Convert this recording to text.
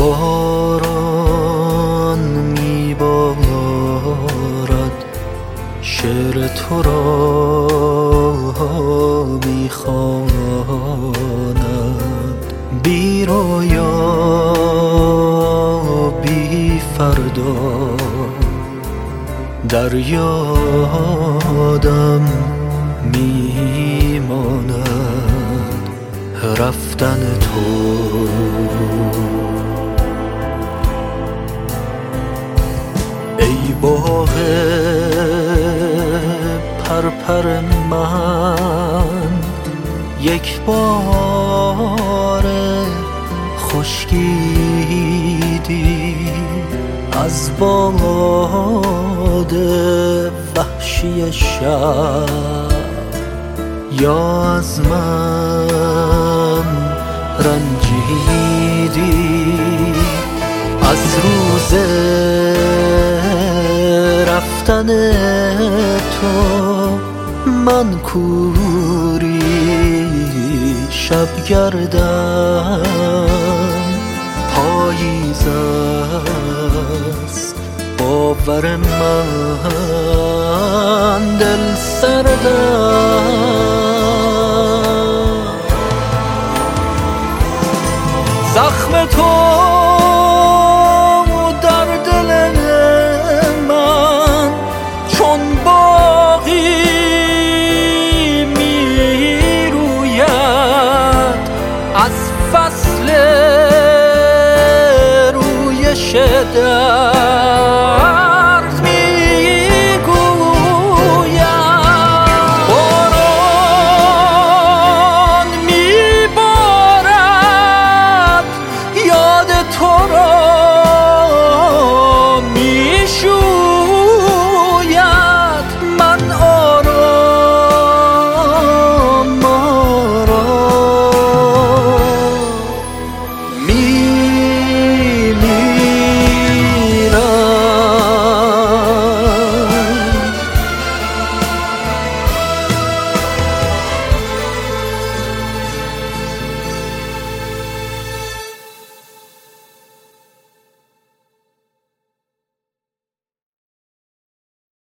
باران میبارد، شعر تو را میخواند، بی رویا بی فردا در یادم میماند رفتن تو. ای باغ پرپر من، یک بار خشکیدی از باد وحشی شب، یا از من رنجیدی از روز رفتن تو. من کوری شبگردم، پاییز است باور من، دل سردم. زخم تو در دل من چون باغی می روید، از فصل رویش در